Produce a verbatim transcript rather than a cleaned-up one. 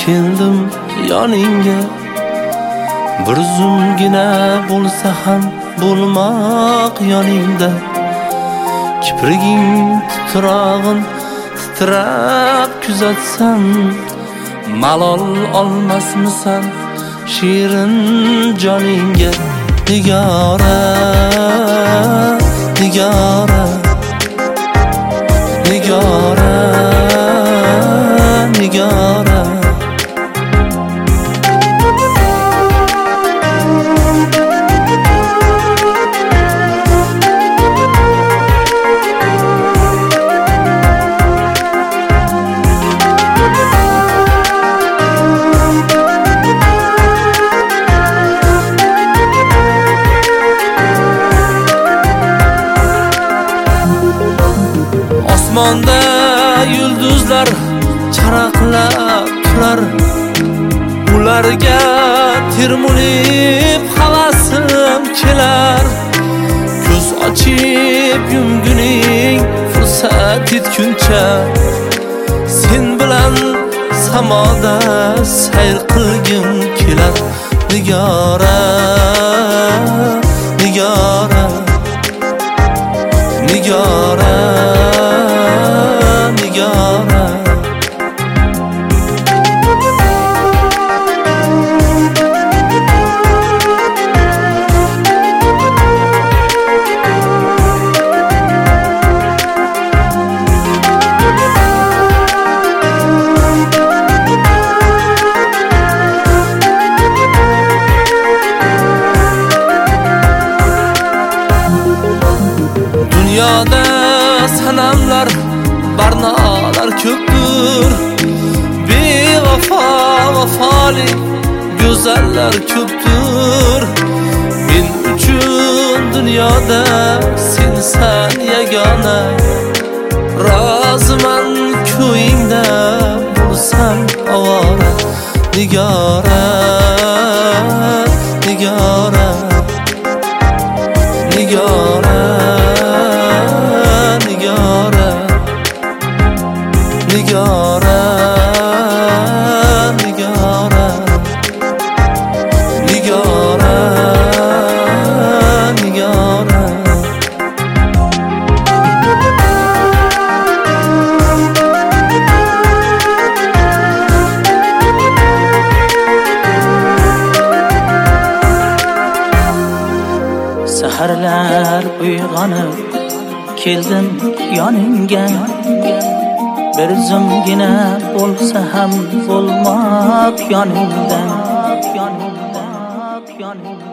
keldim yoningga. Bir zumgina bo'lsa ham bo'lmoq yoningda. Kipriging titrog'in titrab kuzatsam, malol olmasmisan shirin joningga. Nigora, nigora, nigora, nigora. Osmonda yulduzlar charaqlab turar, ularga termulib havasim kelar. Ko'z ochib yumguning fursat yetguncha, sen bilan samoda sayr qilgim kelar. Nigora, nigora, nigora, nigora. Dunyoda sanamlar, barnolar ko'pdir, bevafo vafoli go'zallar ko'pdir. Men uchun dunyoda sensan yagona, roziman ko'yingda bo'lsam ovora. Nigora, nigora, nigora, nigora, nigora, nigora, nigora, nigora. Saharlar uyg'onib keldim yoningga. Bir zumgina bo'lsa ham bo'lmoq yoningda, yoningda, yoningda.